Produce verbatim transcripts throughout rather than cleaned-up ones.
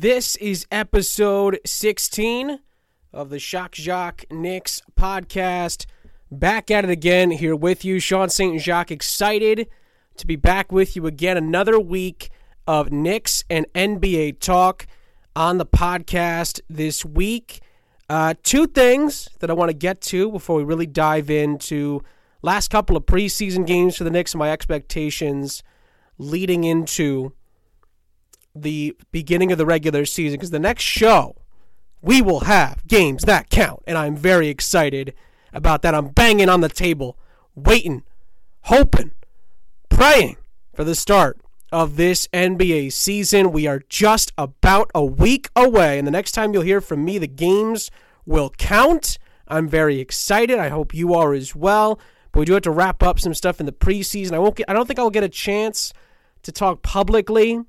This is episode sixteen of the Shock Jock Knicks podcast. Back at it again here with you, Sean Saint Jacques. Excited to be back with you again. Another week of Knicks and N B A talk on the podcast this week. Uh, two things that I want to get to before we really dive into last couple of preseason games for the Knicks and my expectations leading into the beginning of the regular season, because the next show we will have games that count, and I'm very excited about that. I'm banging on the table, waiting, hoping, praying for the start of this N B A season. We are just about a week away, and the next time you'll hear from me, the games will count. I'm very excited. I hope you are as well. But we do have to wrap up some stuff in the preseason. I won't get, I don't think I'll get a chance to talk publicly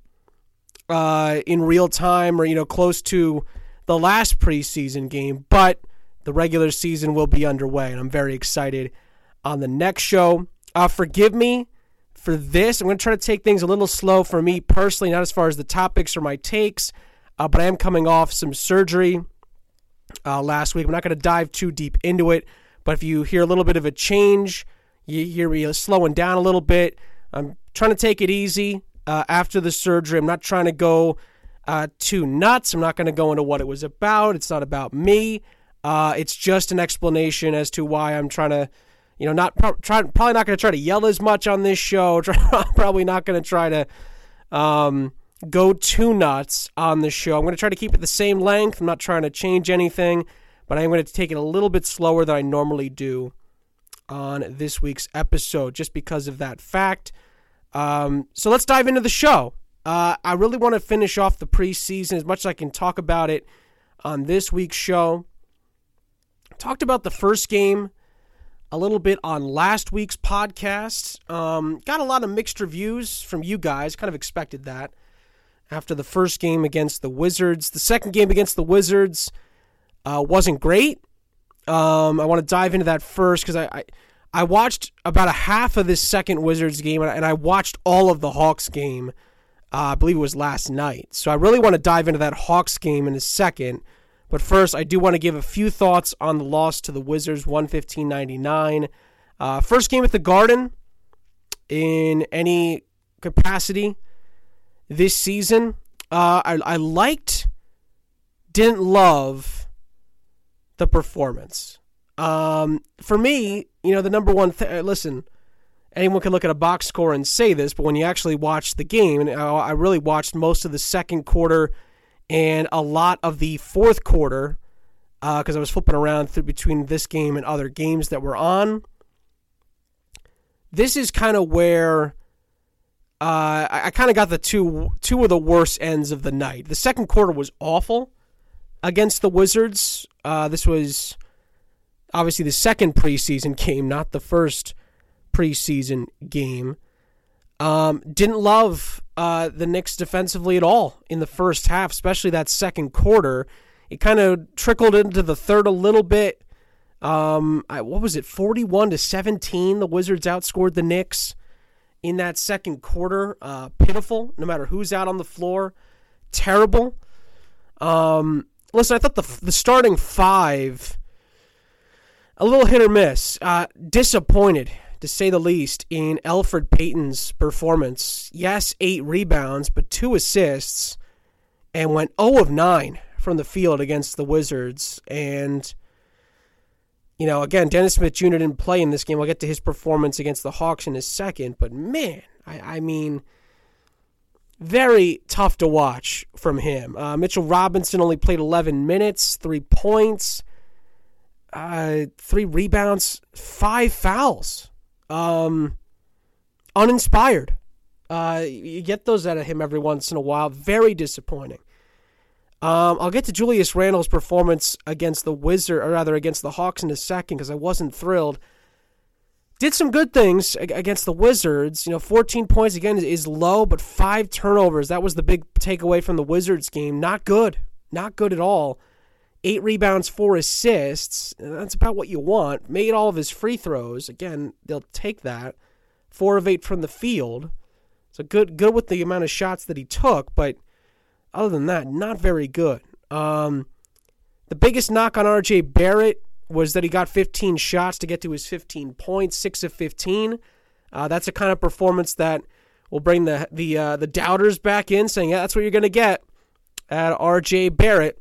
Uh, in real time or, you know, close to the last preseason game, but the regular season will be underway, and I'm very excited on the next show. Uh, forgive me for this. I'm going to try to take things a little slow for me personally, not as far as the topics or my takes, uh, but I am coming off some surgery uh, last week. I'm not going to dive too deep into it, but if you hear a little bit of a change, you hear me slowing down a little bit. I'm trying to take it easy. Uh, after the surgery, I'm not trying to go uh, too nuts. I'm not going to go into what it was about. It's not about me. Uh, it's just an explanation as to why I'm trying to, you know, not pro- try, probably not going to try to yell as much on this show. Probably not going to try to um, go too nuts on the show. I'm going to try to keep it the same length. I'm not trying to change anything, but I'm going to take it a little bit slower than I normally do on this week's episode, just because of that fact. Um, so let's dive into the show. Uh, I really want to finish off the preseason as much as I can talk about it on this week's show. Talked about the first game a little bit on last week's podcast. Um, got a lot of mixed reviews from you guys. Kind of expected that after the first game against the Wizards. The second game against the Wizards uh, wasn't great. Um, I want to dive into that first because I... I I watched about a half of this second Wizards game, and I watched all of the Hawks game. Uh, I believe it was last night. So I really want to dive into that Hawks game in a second. But first, I do want to give a few thoughts on the loss to the Wizards, one fifteen ninety-nine. Uh, first game at the Garden in any capacity this season. Uh, I, I liked, didn't love the performance. Um, for me, you know, the number one thing, listen, anyone can look at a box score and say this, but when you actually watch the game, and I, I really watched most of the second quarter and a lot of the fourth quarter, because uh, I was flipping around through between this game and other games that were on. This is kind of where uh, I, I kind of got the two, two of the worst ends of the night. The second quarter was awful against the Wizards. Uh, this was... Obviously, the second preseason game, not the first preseason game. Um, didn't love uh, the Knicks defensively at all in the first half, especially that second quarter. It kind of trickled into the third a little bit. Um, I, what was it, forty-one to seventeen? The Wizards outscored the Knicks in that second quarter. Uh, pitiful, no matter who's out on the floor. Terrible. Um, listen, I thought the the starting five... A little hit or miss. Uh, disappointed, to say the least, in Elfrid Payton's performance. Yes, eight rebounds, but two assists, and went zero of nine from the field against the Wizards. And, you know, again, Dennis Smith Junior didn't play in this game. I'll get to his performance against the Hawks in a second. But, man, I, I mean, very tough to watch from him. Uh, Mitchell Robinson only played eleven minutes, three points. Uh, three rebounds, five fouls. Um, uninspired. Uh, you get those out of him every once in a while. Very disappointing. Um, I'll get to Julius Randle's performance against the Wizard, or rather against the Hawks in a second, because I wasn't thrilled. Did some good things against the Wizards. You know, fourteen points again is low, but five turnovers. That was the big takeaway from the Wizards game. Not good. Not good at all. Eight rebounds, four assists. That's about what you want. Made all of his free throws. Again, they'll take that. Four of eight from the field. So good good with the amount of shots that he took, but other than that, not very good. Um, the biggest knock on R J Barrett was that he got fifteen shots to get to his fifteen points, six of fifteen. Uh, that's a kind of performance that will bring the the uh, the doubters back in, saying, yeah, that's what you're going to get at R J Barrett.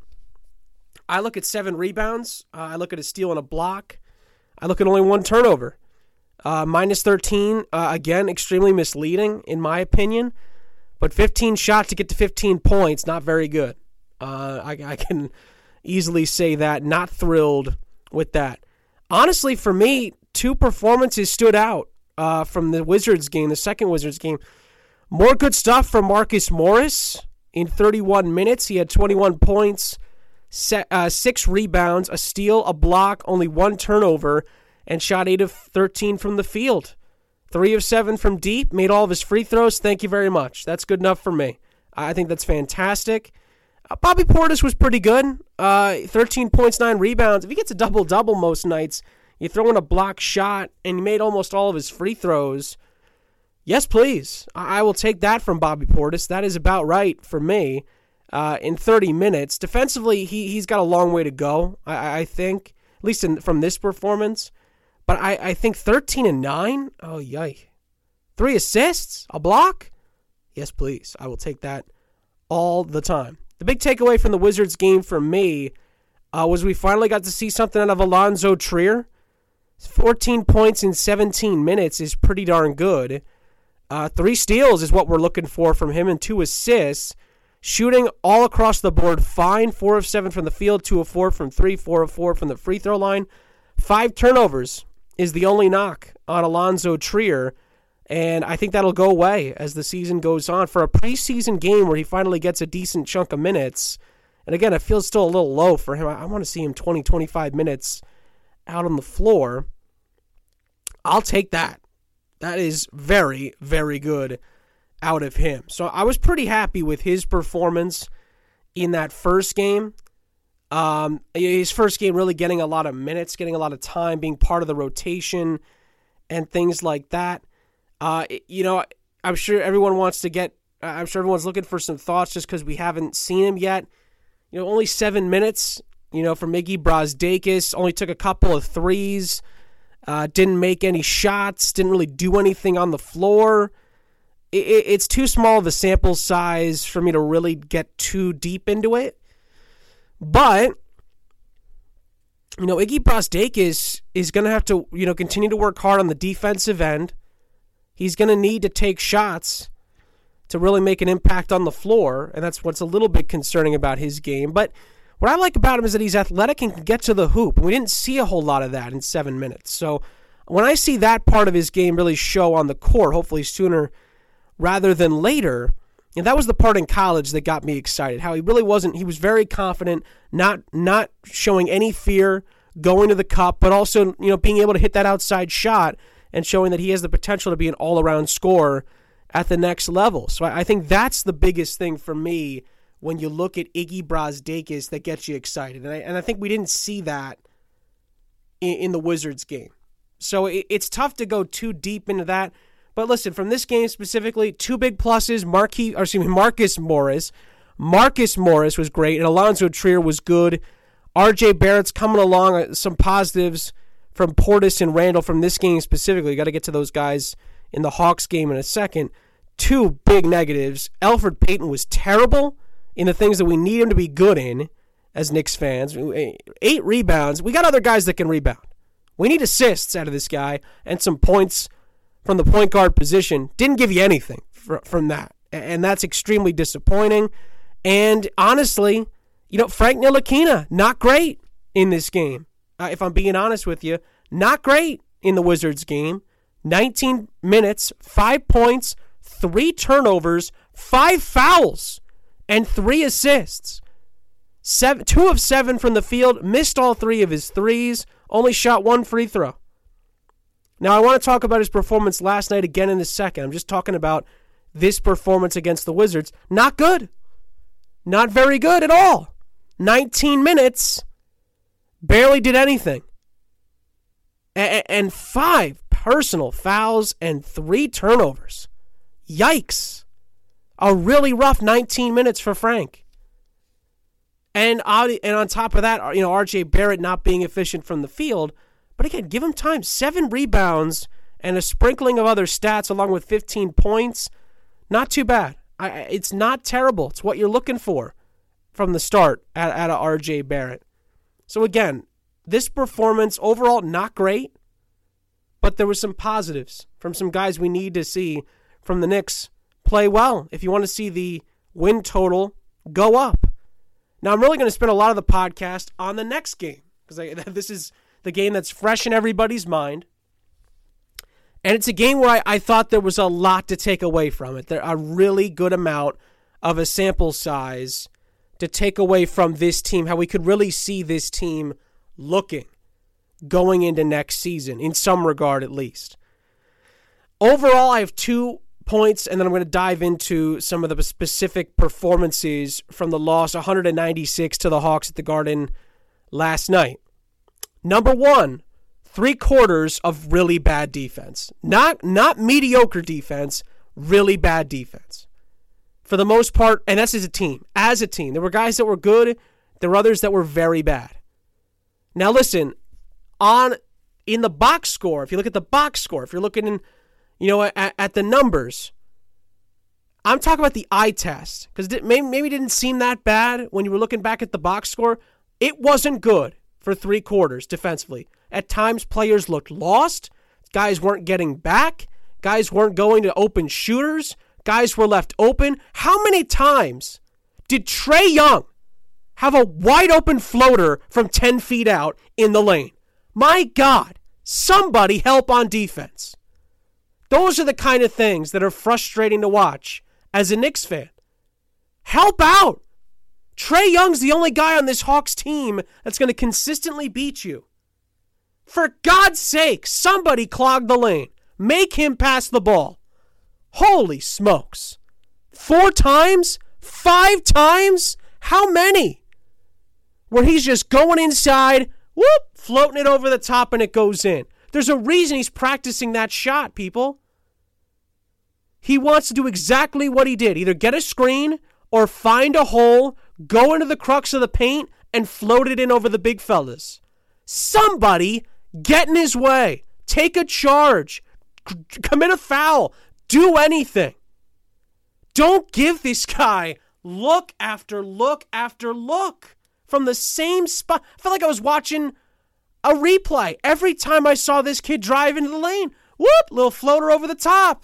I look at seven rebounds. Uh, I look at a steal and a block. I look at only one turnover. Uh, minus thirteen, uh, again, extremely misleading in my opinion. But fifteen shots to get to fifteen points, not very good. Uh, I, I can easily say that. Not thrilled with that. Honestly, for me, two performances stood out uh, from the Wizards game, the second Wizards game. More good stuff from Marcus Morris in thirty-one minutes. He had twenty-one points, set, uh, six rebounds, a steal, a block, only one turnover, and shot eight of thirteen from the field. Three of seven from deep, made all of his free throws. Thank you very much. That's good enough for me. I think that's fantastic. Uh, Bobby Portis was pretty good. Uh, thirteen points, nine rebounds. If he gets a double-double most nights, you throw in a block shot, and he made almost all of his free throws. Yes, please. I, I will take that from Bobby Portis. That is about right for me uh, in thirty minutes. Defensively, he, he's got a long way to go, I, I think, at least in, from this performance. But I, I think thirteen and nine? Oh, yike. Three assists? A block? Yes, please. I will take that all the time. The big takeaway from the Wizards game for me uh, was we finally got to see something out of Alonzo Trier. fourteen points in seventeen minutes is pretty darn good. Uh, three steals is what we're looking for from him and two assists. Shooting all across the board fine. Four of seven from the field, two of four from three, four of four from the free throw line. Five turnovers is the only knock on Alonzo Trier, and I think that'll go away as the season goes on. For a preseason game where he finally gets a decent chunk of minutes, and again, it feels still a little low for him. I, I want to see him twenty, twenty-five minutes out on the floor. I'll take that. That is very, very good out of him. So I was pretty happy with his performance in that first game. Um, his first game really getting a lot of minutes, getting a lot of time, being part of the rotation and things like that. Uh, you know, I'm sure everyone wants to get, I'm sure everyone's looking for some thoughts just because we haven't seen him yet. You know, only seven minutes, you know, from Iggy Brazdeikis, only took a couple of threes, uh, didn't make any shots, didn't really do anything on the floor. It, it's too small of a sample size for me to really get too deep into it. But, you know, Iggy Brazdeikis is going to have to, you know, continue to work hard on the defensive end. He's going to need to take shots to really make an impact on the floor, and that's what's a little bit concerning about his game. But what I like about him is that he's athletic and can get to the hoop, and we didn't see a whole lot of that in seven minutes. So when I see that part of his game really show on the court, hopefully sooner rather than later, and that was the part in college that got me excited, how he really wasn't, he was very confident, not not showing any fear going to the cup, but also, you know, being able to hit that outside shot and showing that he has the potential to be an all-around scorer at the next level. So I think that's the biggest thing for me when you look at Iggy Brazdeikis that gets you excited. And I, and I think we didn't see that in, in the Wizards game. So it, it's tough to go too deep into that. But listen, from this game specifically, two big pluses. Marquis, or excuse me, Marcus Morris. Marcus Morris was great, and Alonzo Trier was good. R J Barrett's coming along. Some positives from Portis and Randall from this game specifically. Got to get to those guys in the Hawks game in a second. Two big negatives. Elfrid Payton was terrible in the things that we need him to be good in as Knicks fans. Eight rebounds. We got other guys that can rebound. We need assists out of this guy and some points from the point guard position. Didn't give you anything from that. And that's extremely disappointing. And honestly, you know, Frank Ntilikina, not great in this game. Uh, if I'm being honest with you, not great in the Wizards game. nineteen minutes, five points, three turnovers, five fouls, and three assists. Seven, two of seven from the field, missed all three of his threes, only shot one free throw. Now, I want to talk about his performance last night again in a second. I'm just talking about this performance against the Wizards. Not good. Not very good at all. nineteen minutes, barely did anything. A- and five personal fouls and three turnovers. Yikes. A really rough nineteen minutes for Frank. And, and on top of that, you know, R J Barrett not being efficient from the field. But again, give him time. Seven rebounds and a sprinkling of other stats along with fifteen points. Not too bad. I, it's not terrible. It's what you're looking for from the start at, at a R J Barrett. So again, this performance overall not great, but there were some positives from some guys we need to see from the Knicks play well if you want to see the win total go up. Now, I'm really going to spend a lot of the podcast on the next game because this is the game that's fresh in everybody's mind. And it's a game where I, I thought there was a lot to take away from it. There a really good amount of a sample size to take away from this team, how we could really see this team looking going into next season, in some regard at least. Overall, I have two points, and then I'm going to dive into some of the specific performances from the loss one ninety-six to the Hawks at the Garden last night. Number one, three quarters of really bad defense. Not, not mediocre defense, really bad defense. For the most part, and that's as a team. As a team. There were guys that were good. There were others that were very bad. Now listen, on in the box score, if you look at the box score, if you're looking in, you know, at, at the numbers, I'm talking about the eye test, because it maybe, maybe didn't seem that bad when you were looking back at the box score. It wasn't good for three quarters defensively. At times, players looked lost. Guys weren't getting back. Guys weren't going to open shooters. Guys were left open. How many times did Trae Young have a wide open floater from ten feet out in the lane? My God, somebody help on defense. Those are the kind of things that are frustrating to watch as a Knicks fan. Help out. Trae Young's the only guy on this Hawks team that's going to consistently beat you. For God's sake, somebody clog the lane. Make him pass the ball. Holy smokes. Four times? Five times? How many? Where he's just going inside, whoop, floating it over the top and it goes in. There's a reason he's practicing that shot, people. He wants to do exactly what he did. Either get a screen or find a hole, go into the crux of the paint, and float it in over the big fellas. Somebody get in his way. Take a charge. C- commit a foul. Do anything. Don't give this guy look after look after look from the same spot. I felt like I was watching a replay. Every time I saw this kid drive into the lane, whoop, little floater over the top.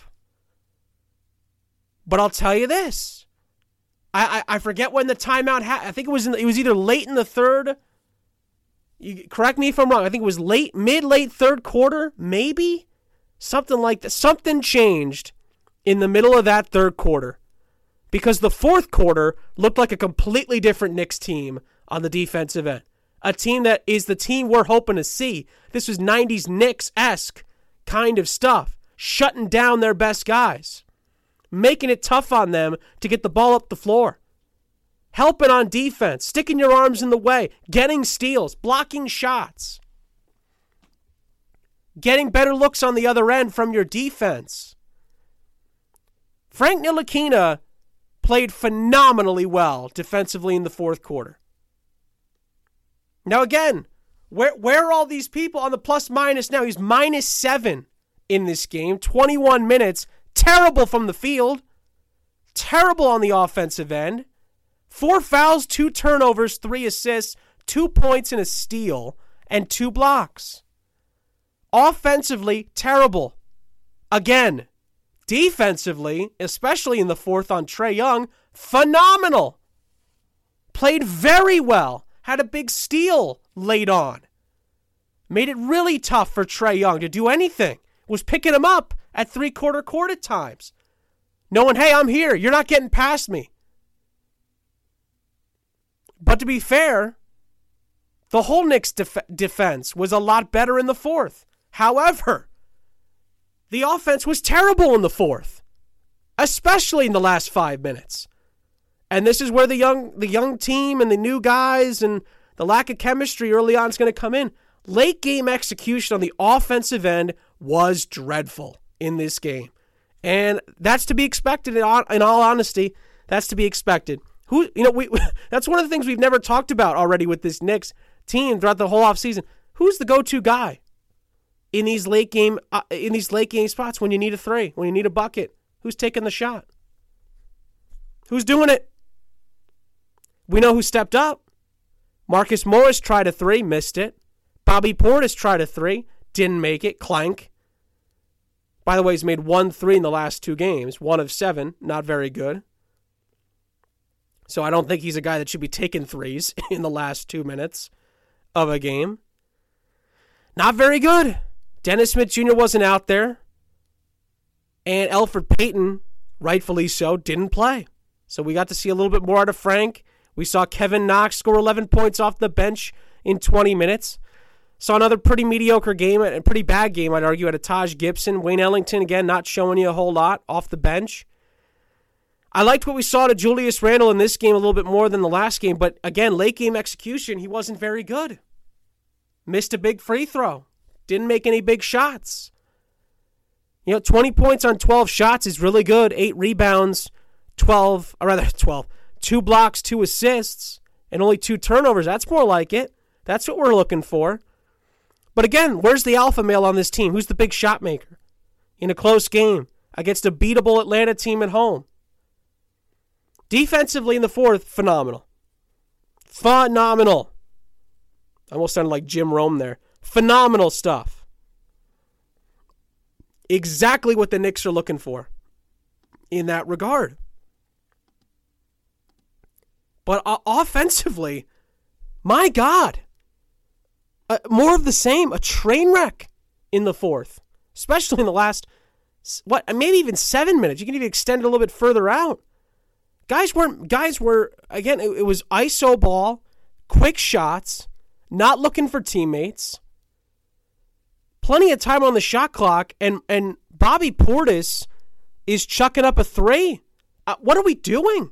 But I'll tell you this. I I, I forget when the timeout happened. I think it was in, it was either late in the third. You correct me if I'm wrong. I think it was late, mid-late third quarter, maybe? Something like that. Something changed in the middle of that third quarter. Because the fourth quarter looked like a completely different Knicks team on the defensive end. A team that is the team we're hoping to see. This was nineties Knicks-esque kind of stuff. Shutting down their best guys. Making it tough on them to get the ball up the floor. Helping on defense. Sticking your arms in the way. Getting steals. Blocking shots. Getting better looks on the other end from your defense. Frank Ntilikina played phenomenally well defensively in the fourth quarter. Now again, where where are all these people on the plus minus now? He's minus seven in this game. twenty-one minutes. Terrible from the field. Terrible on the offensive end. Four fouls, two turnovers, three assists, two points and a steal, and two blocks. Offensively, terrible. Again, defensively, especially in the fourth on Trae Young, phenomenal. Played very well. Had a big steal late on. Made it really tough for Trae Young to do anything. Was picking him up at three-quarter court at times. Knowing, hey, I'm here. You're not getting past me. But to be fair, the whole Knicks def- defense was a lot better in the fourth. However, the offense was terrible in the fourth, especially in the last five minutes. And this is where the young the young team and the new guys and the lack of chemistry early on is going to come in. Late game execution on the offensive end was dreadful in this game. And that's to be expected, in all honesty. That's to be expected. Who, you know, we that's one of the things we've never talked about already with this Knicks team throughout the whole offseason. Who's the go-to guy in these late game uh, in these late game spots when you need a three, when you need a bucket? Who's taking the shot? Who's doing it? We know who stepped up. Marcus Morris tried a three, missed it. Bobby Portis tried a three, didn't make it, clank. By the way, he's made one three in the last two games, one of seven, not very good. So I don't think he's a guy that should be taking threes in the last two minutes of a game. Not very good. Dennis Smith Junior wasn't out there. And Elfrid Payton, rightfully so, didn't play. So we got to see a little bit more out of Frank. We saw Kevin Knox score eleven points off the bench in twenty minutes. Saw another pretty mediocre game, a pretty bad game, I'd argue, out of Taj Gibson. Wayne Ellington, again, not showing you a whole lot off the bench. I liked what we saw to Julius Randle in this game a little bit more than the last game, but again, late game execution, he wasn't very good. Missed a big free throw. Didn't make any big shots. You know, twenty points on twelve shots is really good. Eight rebounds, twelve, or rather twelve, two blocks, two assists, and only two turnovers. That's more like it. That's what we're looking for. But again, where's the alpha male on this team? Who's the big shot maker in a close game against a beatable Atlanta team at home? Defensively in the fourth, phenomenal. Phenomenal. I almost sounded like Jim Rome there. Phenomenal stuff. Exactly what the Knicks are looking for in that regard. But uh, offensively, my God, uh, more of the same. A train wreck in the fourth, especially in the last, what, maybe even seven minutes. You can even extend it a little bit further out. Guys weren't. Guys were again. It, it was I S O ball, quick shots, not looking for teammates. Plenty of time on the shot clock, and and Bobby Portis is chucking up a three. Uh, what are we doing?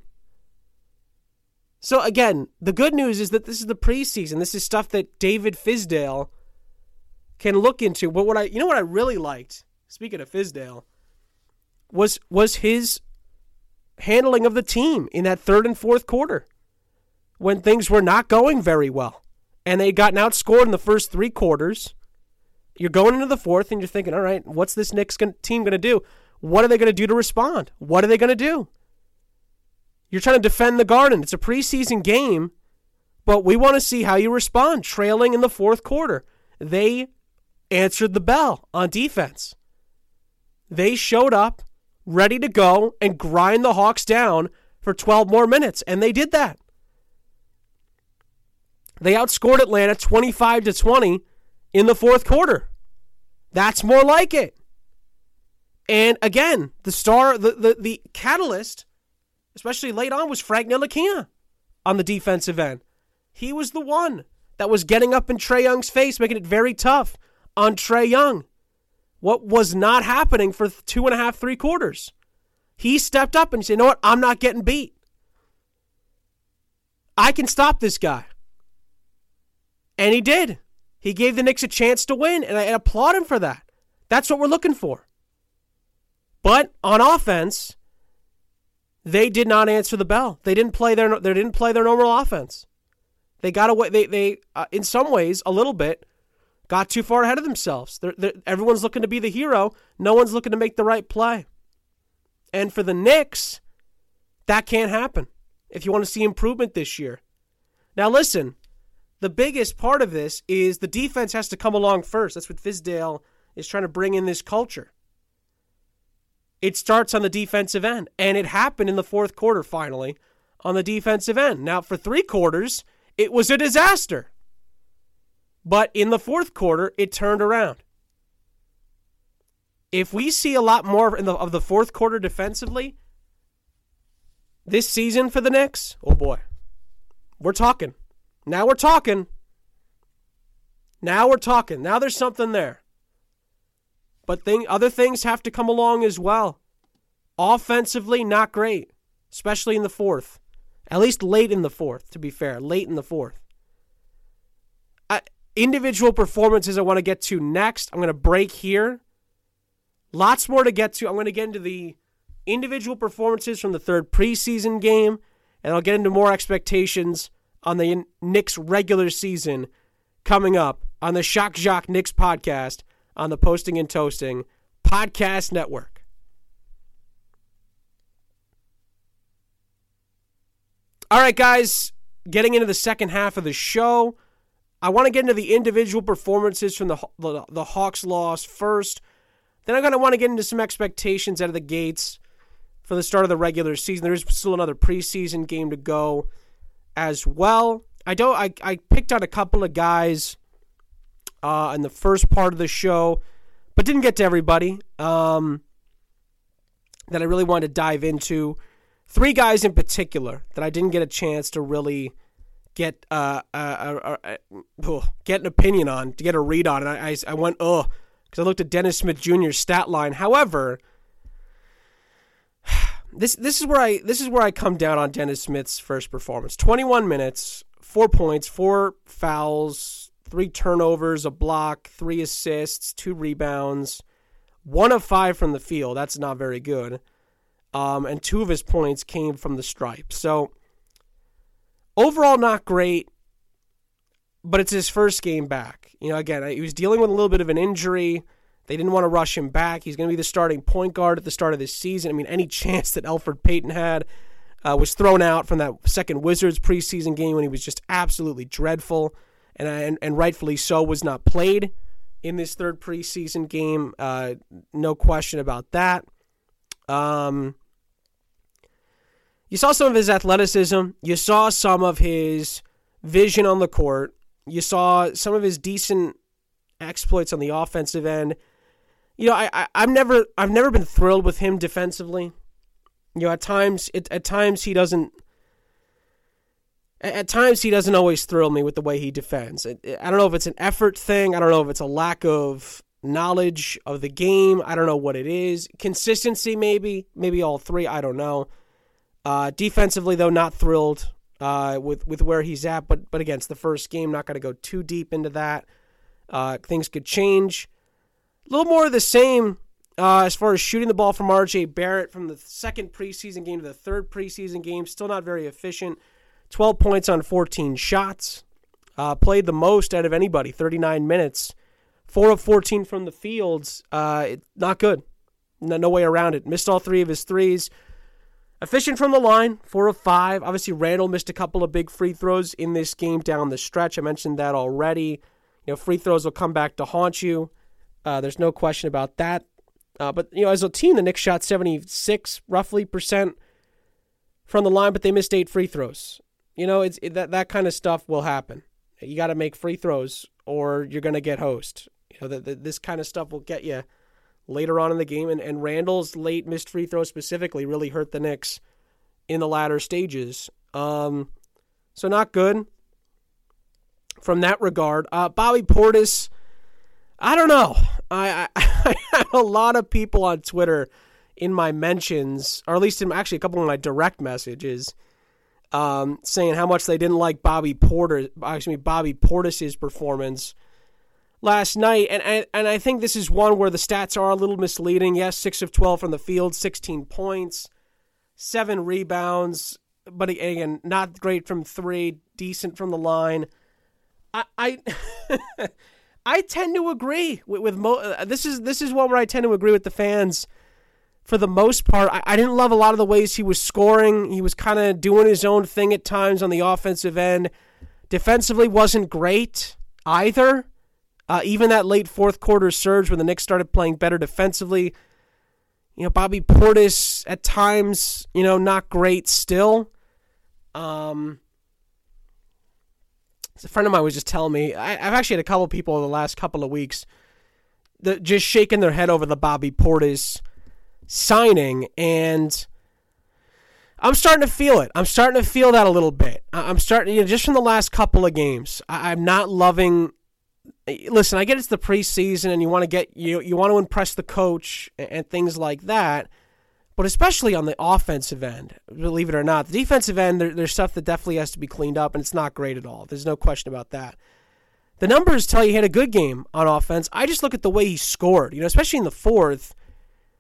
So again, the good news is that this is the preseason. This is stuff that David Fizdale can look into. But what I, you know, what I really liked, speaking of Fizdale, was was his handling of the team in that third and fourth quarter when things were not going very well. And they had gotten outscored in the first three quarters. You're going into the fourth and you're thinking, all right, what's this Knicks team going to do? What are they going to do to respond? What are they going to do? You're trying to defend the Garden. It's a preseason game, but we want to see how you respond trailing in the fourth quarter. They answered the bell on defense. They showed up ready to go and grind the Hawks down for twelve more minutes, and they did that. They outscored Atlanta twenty-five to twenty in the fourth quarter. That's more like it. And again, the star, the the, the catalyst, especially late on, was Frank Ntilikina on the defensive end. He was the one that was getting up in Trae Young's face, making it very tough on Trae Young. What was not happening for two and a half, three quarters. He stepped up and said, you know what? I'm not getting beat. I can stop this guy. And he did. He gave the Knicks a chance to win, and I applaud him for that. That's what we're looking for. But on offense, they did not answer the bell. They didn't play their they didn't play their normal offense. They got away. They they uh, in some ways a little bit got too far ahead of themselves. They're, they're, everyone's looking to be the hero. No one's looking to make the right play. And for the Knicks, that can't happen if you want to see improvement this year. Now listen, the biggest part of this is the defense has to come along first. That's what Fizdale is trying to bring in this culture. It starts on the defensive end, and it happened in the fourth quarter finally on the defensive end. Now for three quarters, it was a disaster. But in the fourth quarter, it turned around. If we see a lot more in the, of the fourth quarter defensively this season for the Knicks, oh boy, we're talking. Now we're talking. Now we're talking. Now there's something there. But thing, other things have to come along as well. Offensively, not great, especially in the fourth. At least late in the fourth, to be fair. Late in the fourth. I, individual performances I want to get to next. I'm going to break here. Lots more to get to. I'm going to get into the individual performances from the third preseason game, And I'll get into more expectations on the Knicks regular season coming up on the Shock Jock Knicks podcast on the Posting and Toasting Podcast Network. All right, guys, getting into the second half of the show, I want to get into the individual performances from the, the, the Hawks loss first. Then I'm going to want to get into some expectations out of the gates for the start of the regular season. There's still another preseason game to go as well. I don't. I, I picked out a couple of guys uh, in the first part of the show, but didn't get to everybody um, that I really wanted to dive into. Three guys in particular that I didn't get a chance to really get uh, uh, uh, uh, get an opinion on, to get a read on. And I, I, I went, oh, because I looked at Dennis Smith Junior's stat line. However, this this is where I this is where I come down on Dennis Smith's first performance. twenty-one minutes, four points, four fouls, three turnovers, a block, three assists, two rebounds, one of five from the field. That's not very good. Um, and two of his points came from the stripe. So overall, not great, but it's his first game back. You know, again, he was dealing with a little bit of an injury. They didn't want to rush him back. He's going to be the starting point guard at the start of this season. I mean, any chance that Elfrid Payton had uh, was thrown out from that second Wizards preseason game when he was just absolutely dreadful, and and, and rightfully so, was not played in this third preseason game. Uh, no question about that. Um, you saw some of his athleticism. You saw some of his vision on the court. You saw some of his decent exploits on the offensive end. You know, I, I I've never I've never been thrilled with him defensively. You know, at times it, at times he doesn't. At times he doesn't always thrill me with the way he defends. I don't know if it's an effort thing. I don't know if it's a lack of knowledge of the game. I don't know what it is. Consistency, maybe, maybe all three. I don't know. Uh, defensively, though, not thrilled uh, with with where he's at. But but again, it's the first game. Not going to go too deep into that. Uh, things could change. A little more of the same uh, as far as shooting the ball from R J Barrett from the second preseason game to the third preseason game. Still not very efficient. twelve points on fourteen shots. Uh, played the most out of anybody, thirty-nine minutes. four of fourteen from the fields. Uh, it, not good. No, no way around it. Missed all three of his threes. Efficient from the line, four of five. Obviously, Randall missed a couple of big free throws in this game down the stretch. I mentioned that already. You know, free throws will come back to haunt you. Uh, there's no question about that. Uh, but, you know, as a team, the Knicks shot seventy-six, roughly, percent from the line, but they missed eight free throws. You know, it's it, that, that kind of stuff will happen. You got to make free throws or you're going to get hosed. You know, the, the, this kind of stuff will get you later on in the game, and, and Randall's late missed free throws specifically really hurt the Knicks in the latter stages. Um, so not good from that regard. Uh, Bobby Portis, I don't know. I, I, I had a lot of people on Twitter in my mentions, or at least in actually a couple of my direct messages, um, saying how much they didn't like Bobby Porter, excuse me, Bobby Portis's performance last night, and, and and I think this is one where the stats are a little misleading. Yes, six of twelve from the field, sixteen points, seven rebounds, but again, not great from three, decent from the line. I I, I tend to agree with, with mo- uh, this is this is one where I tend to agree with the fans for the most part. I, I didn't love a lot of the ways he was scoring. He was kind of doing his own thing at times on the offensive end. Defensively wasn't great either. Uh, even that late fourth quarter surge when the Knicks started playing better defensively, you know, Bobby Portis at times, you know, not great still. Um, a friend of mine was just telling me, I, I've actually had a couple of people in the last couple of weeks that just shaking their head over the Bobby Portis signing, and I'm starting to feel it. I'm starting to feel that a little bit. I'm starting, you know, just from the last couple of games, I, I'm not loving. Listen, I get it's the preseason and you want to get you you want to impress the coach and, and things like that, but especially on the offensive end, believe it or not, the defensive end, there, there's stuff that definitely has to be cleaned up, and it's not great at all. There's no question about that. The numbers tell you he had a good game on offense. I just look at the way he scored, you know, especially in the fourth.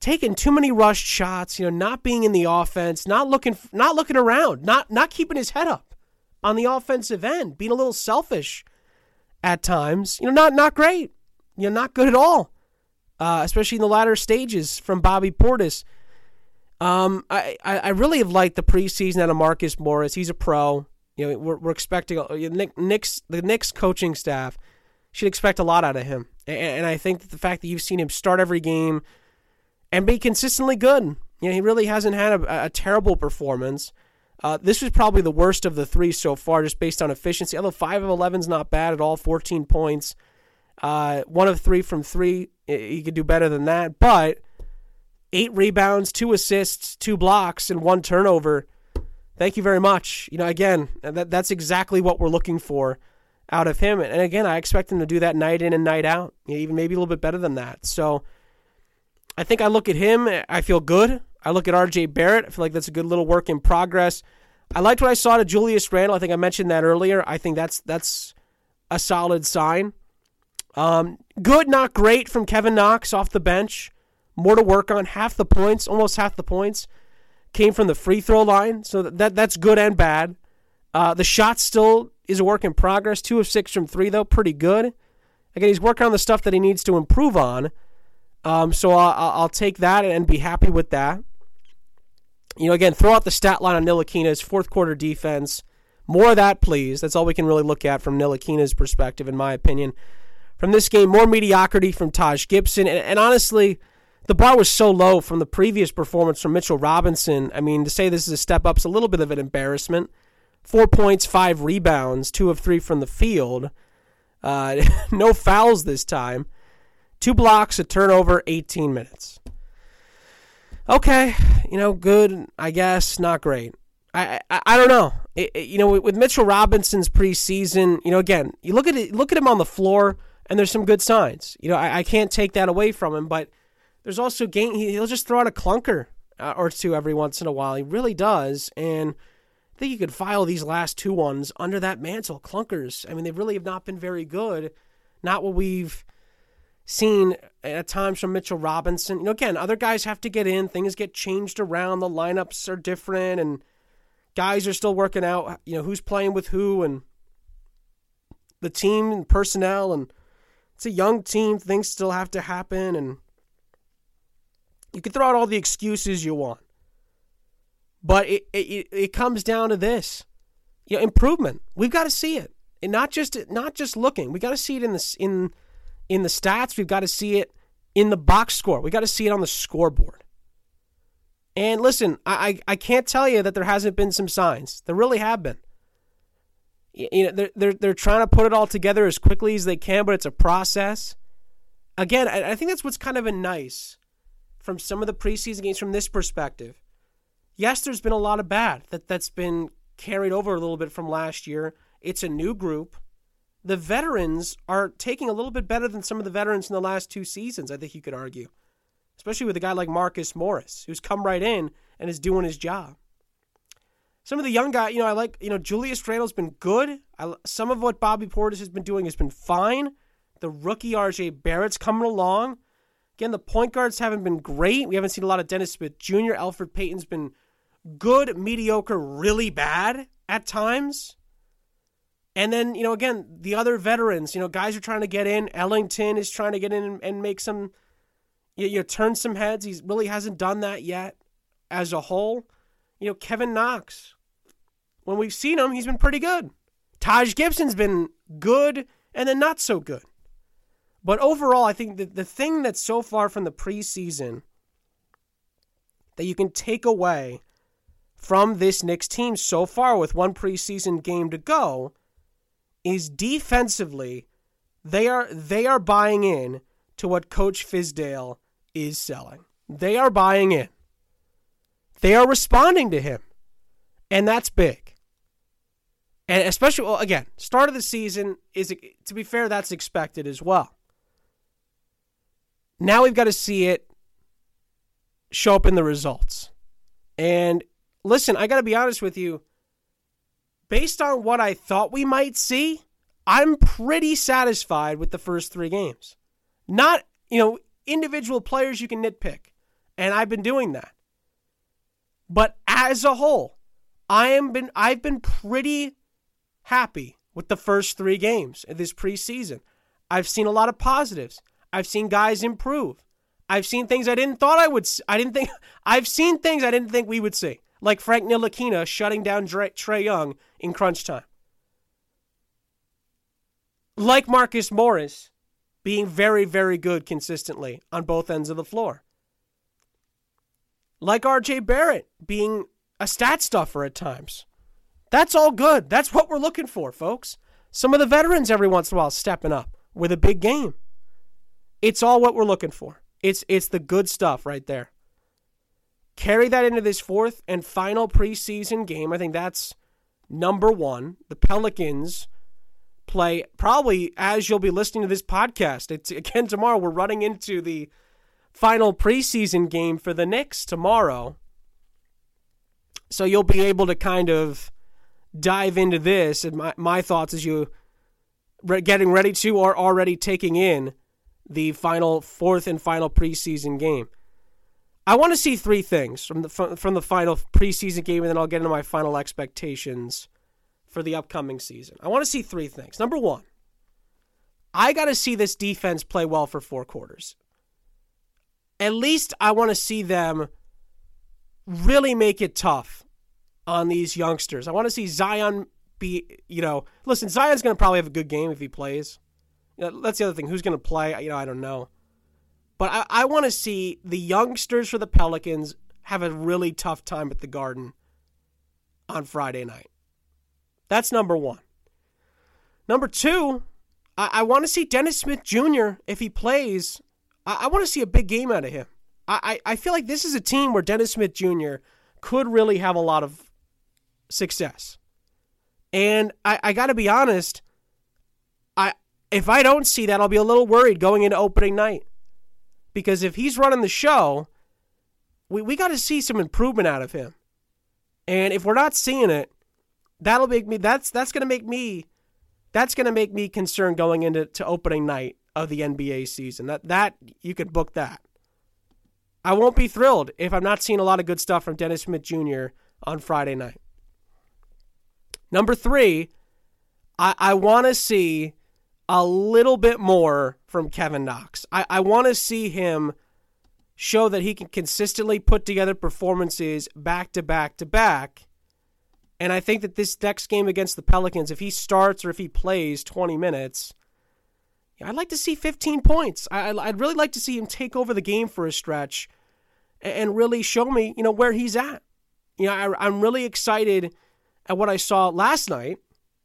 taking too many rushed shots, you know, not being in the offense, not looking not looking around, not not keeping his head up on the offensive end, being a little selfish at times. You know, not not great. You know, not good at all, uh, especially in the latter stages from Bobby Portis. Um, I, I really have liked the preseason out of Marcus Morris. He's a pro. You know, we're, we're expecting you know, Nick, Nick's the Knicks coaching staff should expect a lot out of him, and, and I think that the fact that you've seen him start every game and be consistently good, you know, he really hasn't had a, a terrible performance. Uh, this was probably the worst of the three so far, just based on efficiency. Although five of eleven is not bad at all, fourteen points, uh, one of three from three. He could do better than that, but eight rebounds, two assists, two blocks, and one turnover. Thank you very much. You know, again, that that's exactly what we're looking for out of him. And again, I expect him to do that night in and night out, you know, even maybe a little bit better than that. So I think I look at him, I feel good. I look at R J Barrett, I feel like that's a good little work in progress. I liked what I saw to Julius Randle. I think I mentioned that earlier. I think that's that's a solid sign. Um, good, not great from Kevin Knox off the bench. More to work on. Half the points, almost half the points, came from the free throw line. So that that's good and bad. Uh, the shot still is a work in progress. Two of six from three, though. Pretty good. Again, he's working on the stuff that he needs to improve on. Um, so I'll, I'll take that and be happy with that. You know, again, throw out the stat line on Ntilikina's fourth quarter defense. More of that, please. That's all we can really look at from Ntilikina's perspective, in my opinion. From this game, more mediocrity from Taj Gibson. And, and honestly, the bar was so low from the previous performance from Mitchell Robinson. I mean, to say this is a step up is a little bit of an embarrassment. Four points, five rebounds, two of three from the field. Uh, no fouls this time. Two blocks, a turnover, eighteen minutes. Okay, you know, good, I guess, not great. I I, I don't know. It, it, you know, with, with Mitchell Robinson's preseason, you know, again, you look at it, look at him on the floor, and there's some good signs. You know, I, I can't take that away from him, but there's also game. He'll just throw out a clunker uh, or two every once in a while. He really does, and I think you could file these last two ones under that mantle. Clunkers. I mean, they really have not been very good. Not what we've seen at times from Mitchell Robinson. You know, again, other guys have to get in. Things get changed around. The lineups are different, and guys are still working out, you know, who's playing with who, and the team and personnel, and it's a young team. Things still have to happen, and you can throw out all the excuses you want. But it it, it comes down to this. You know, improvement. We've got to see it. And not just not just looking. We got to see it in the in in the stats. We've got to see it in the box score. We got to see it on the scoreboard. And listen, I, I I can't tell you that there hasn't been some signs. There really have been. You know, they're they're they're trying to put it all together as quickly as they can, but it's a process. Again, I, I think that's what's kind of been nice from some of the preseason games from this perspective. Yes, there's been a lot of bad that that's been carried over a little bit from last year. It's a new group. The veterans are taking a little bit better than some of the veterans in the last two seasons, I think you could argue. Especially with a guy like Marcus Morris, who's come right in and is doing his job. Some of the young guys, you know, I like, you know, Julius Randle's been good. I, some of what Bobby Portis has been doing has been fine. The rookie R J Barrett's coming along. Again, the point guards haven't been great. We haven't seen a lot of Dennis Smith Junior Elfrid Payton's been good, mediocre, really bad at times. And then, you know, again, the other veterans, you know, guys are trying to get in. Ellington is trying to get in and, and make some, you, you know, turn some heads. He really hasn't done that yet as a whole. You know, Kevin Knox, when we've seen him, he's been pretty good. Taj Gibson's been good and then not so good. But overall, I think that the thing that's so far from the preseason that you can take away from this Knicks team so far with one preseason game to go is defensively, they are they are buying in to what Coach Fizdale is selling. They are buying in. They are responding to him. And that's big. And especially, well, again, start of the season, is to be fair, that's expected as well. Now we've got to see it show up in the results. And listen, I got to be honest with you. Based on what I thought we might see, I'm pretty satisfied with the first three games. Not, you know, individual players you can nitpick. And I've been doing that. But as a whole, I am been I've been pretty happy with the first three games of this preseason. I've seen a lot of positives. I've seen guys improve. I've seen things I didn't thought I would. I didn't think. I've seen things I didn't think we would see, like Frank Ntilikina shutting down Trae Young in crunch time, like Marcus Morris being very, very good consistently on both ends of the floor, like R J Barrett being a stat stuffer at times. That's all good. That's what we're looking for, folks. Some of the veterans every once in a while stepping up with a big game. It's all what we're looking for. It's it's the good stuff right there. Carry that into this fourth and final preseason game. I think that's number one. The Pelicans play probably as you'll be listening to this podcast. It's again tomorrow. We're running into the final preseason game for the Knicks tomorrow. So you'll be able to kind of dive into this and my, my thoughts as you re- getting ready to or already taking in the final fourth and final preseason game. I want to see three things from the from the final preseason game, and then I'll get into my final expectations for the upcoming season. I want to see three things. Number one, I got to see this defense play well for four quarters. At least I want to see them really make it tough on these youngsters. I want to see Zion be, you know, listen, Zion's going to probably have a good game if he plays. You know, that's the other thing. Who's going to play? You know, I don't know. But I, I want to see the youngsters for the Pelicans have a really tough time at the Garden on Friday night. That's number one. Number two, I, I want to see Dennis Smith Junior, if he plays, I, I want to see a big game out of him. I, I, I feel like this is a team where Dennis Smith Junior could really have a lot of success. And I, I got to be honest, I if I don't see that, I'll be a little worried going into opening night. Because if he's running the show, we, we got to see some improvement out of him. And if we're not seeing it, that'll make me that's that's going to make me that's going to make me concerned going into to opening night of the N B A season. That that you could book that. I won't be thrilled if I'm not seeing a lot of good stuff from Dennis Smith Junior on Friday night. Number three, I, I want to see a little bit more from Kevin Knox. I, I want to see him show that he can consistently put together performances back to back to back. And I think that this next game against the Pelicans, if he starts or if he plays twenty minutes, I'd like to see fifteen points. I, I'd really like to see him take over the game for a stretch and really show me, you know, where he's at. You know, I, I'm really excited at what I saw last night,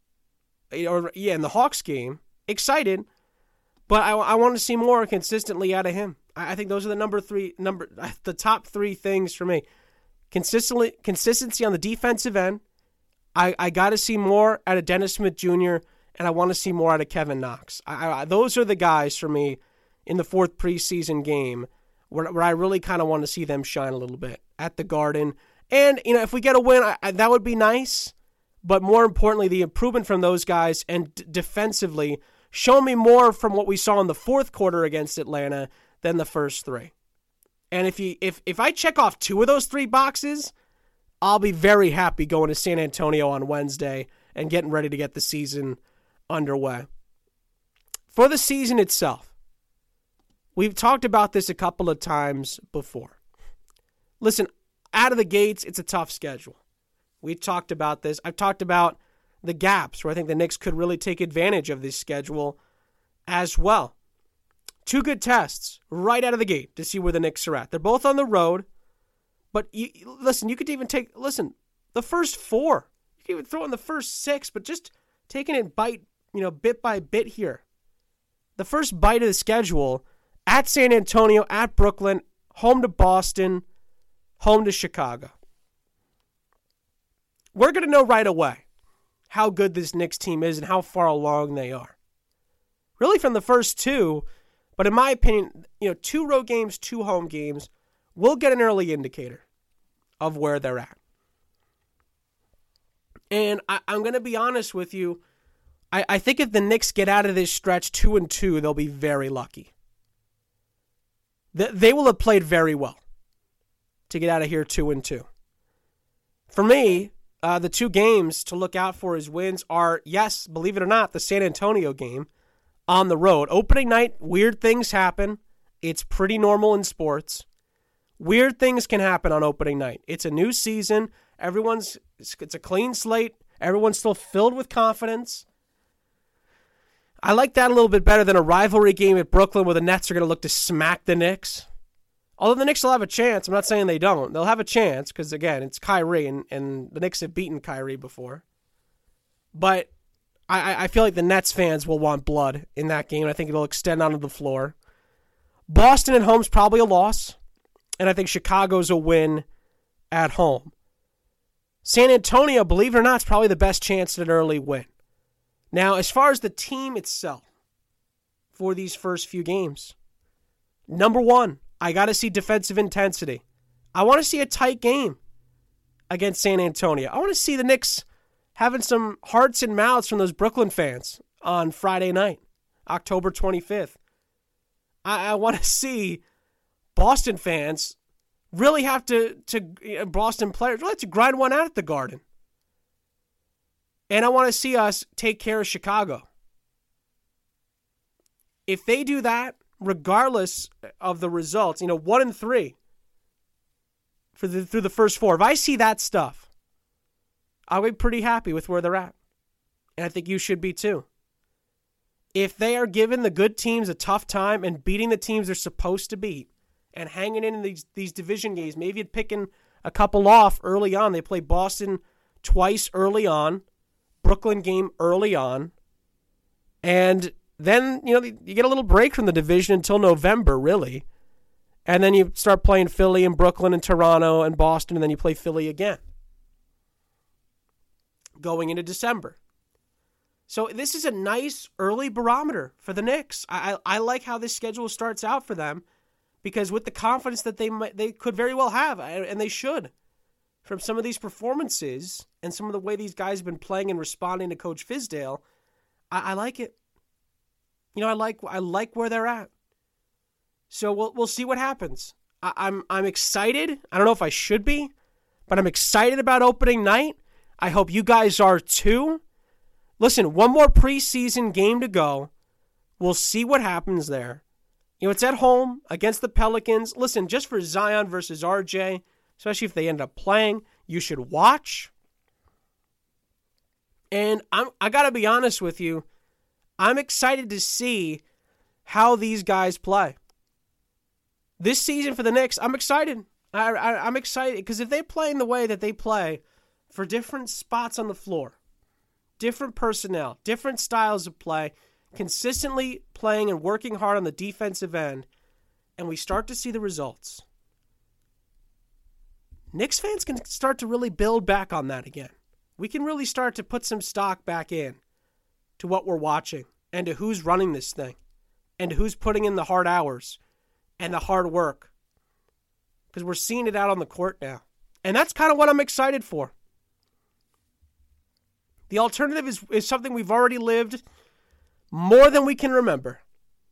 or yeah, in the Hawks game. Excited, but I, I want to see more consistently out of him. I, I think those are the number three, number the top three things for me. Consistently, consistency on the defensive end. I, I got to see more out of Dennis Smith Junior, and I want to see more out of Kevin Knox. I, I, those are the guys for me in the fourth preseason game where, where I really kind of want to see them shine a little bit at the Garden. And, you know, if we get a win, I, I, that would be nice. But more importantly, the improvement from those guys and d- defensively, show me more from what we saw in the fourth quarter against Atlanta than the first three. And if you if if I check off two of those three boxes, I'll be very happy going to San Antonio on Wednesday and getting ready to get the season underway. For the season itself, we've talked about this a couple of times before. Listen, out of the gates, it's a tough schedule. We talked about this. I've talked about the gaps where I think the Knicks could really take advantage of this schedule as well. Two good tests right out of the gate to see where the Knicks are at. They're both on the road, but you, listen, you could even take, listen, the first four. You could even throw in the first six, but just taking it bite, you know, bit by bit here. The first bite of the schedule at San Antonio, at Brooklyn, home to Boston, home to Chicago. We're going to know right away how good this Knicks team is and how far along they are. Really from the first two, but in my opinion, you know, two road games, two home games, we'll get an early indicator of where they're at. And I, I'm going to be honest with you, I, I think if the Knicks get out of this stretch two and two, they'll be very lucky. They, they will have played very well. to get out of here two and two. For me, uh, the two games to look out for as wins are, yes, believe it or not, the San Antonio game on the road. Opening night, weird things happen. It's pretty normal in sports. Weird things can happen on opening night. It's a new season. Everyone's, it's a clean slate. Everyone's still filled with confidence. I like that a little bit better than a rivalry game at Brooklyn where the Nets are going to look to smack the Knicks. Although the Knicks will have a chance. I'm not saying they don't. They'll have a chance because, again, it's Kyrie, and, and the Knicks have beaten Kyrie before. But I, I feel like the Nets fans will want blood in that game. I think it'll extend onto the floor. Boston at home is probably a loss, and I think Chicago's a win at home. San Antonio, believe it or not, is probably the best chance at an early win. Now, as far as the team itself for these first few games, number one, I got to see defensive intensity. I want to see a tight game against San Antonio. I want to see the Knicks having some hearts and mouths from those Brooklyn fans on Friday night, October twenty-fifth. I, I want to see Boston fans really have to, to Boston players really have to grind one out at the Garden. And I want to see us take care of Chicago. If they do that, regardless of the results, you know, one and three for the through the first four. If I see that stuff, I'll be pretty happy with where they're at. And I think you should be too. If they are giving the good teams a tough time and beating the teams they're supposed to beat and hanging in these, these division games, maybe picking a couple off early on. They play Boston twice early on, Brooklyn game early on, and then, you know, you get a little break from the division until November, really. And then you start playing Philly and Brooklyn and Toronto and Boston, and then you play Philly again going into December. So this is a nice early barometer for the Knicks. I, I, I like how this schedule starts out for them because with the confidence that they might, they could very well have, and they should, from some of these performances and some of the way these guys have been playing and responding to Coach Fizdale, I, I like it. You know, I like I like where they're at. So we'll we'll see what happens. I, I'm I'm excited. I don't know if I should be, but I'm excited about opening night. I hope you guys are too. Listen, one more preseason game to go. We'll see what happens there. You know, it's at home against the Pelicans. Listen, just for Zion versus R J, especially if they end up playing, you should watch. And I'm I gotta be honest with you. I'm excited to see how these guys play. This season for the Knicks, I'm excited. I, I, I'm excited because if they play in the way that they play for different spots on the floor, different personnel, different styles of play, consistently playing and working hard on the defensive end, and we start to see the results, Knicks fans can start to really build back on that again. We can really start to put some stock back in to what we're watching and to who's running this thing and who's putting in the hard hours and the hard work, because we're seeing it out on the court now. And that's kind of what I'm excited for. The alternative is, is something we've already lived more than we can remember.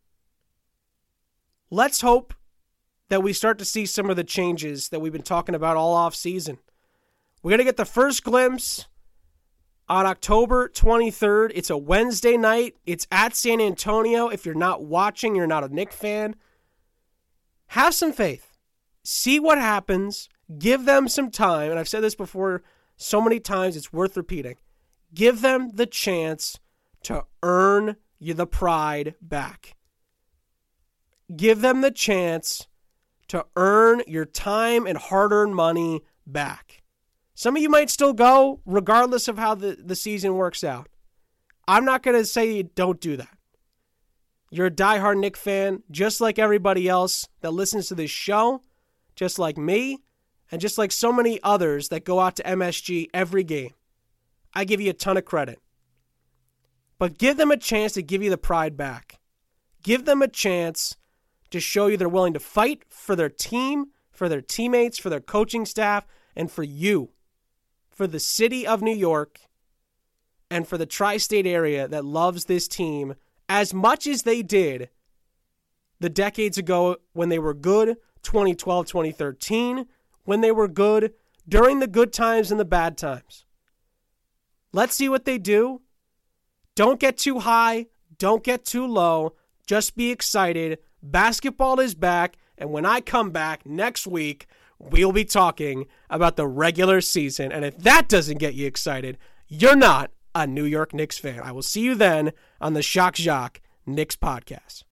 Let's hope that we start to see some of the changes that we've been talking about all off season. We're going to get the first glimpse on October twenty-third. It's a Wednesday night. It's at San Antonio. If you're not watching, you're not a Knicks fan, have some faith. See what happens. Give them some time. And I've said this before so many times, it's worth repeating. Give them the chance to earn you the pride back. Give them the chance to earn your time and hard-earned money back. Some of you might still go regardless of how the, the season works out. I'm not going to say you don't do that. You're a diehard Knicks fan, just like everybody else that listens to this show, just like me, and just like so many others that go out to M S G every game. I give you a ton of credit. But give them a chance to give you the pride back. Give them a chance to show you they're willing to fight for their team, for their teammates, for their coaching staff, and for you, for the city of New York, and for the tri-state area that loves this team as much as they did the decades ago when they were good, twenty twelve, twenty thirteen, when they were good, during the good times and the bad times. Let's see what they do. Don't get too high. Don't get too low. Just be excited. Basketball is back. And when I come back next week, we'll be talking about the regular season. And if that doesn't get you excited, you're not a New York Knicks fan. I will see you then on the Shock Jock Knicks podcast.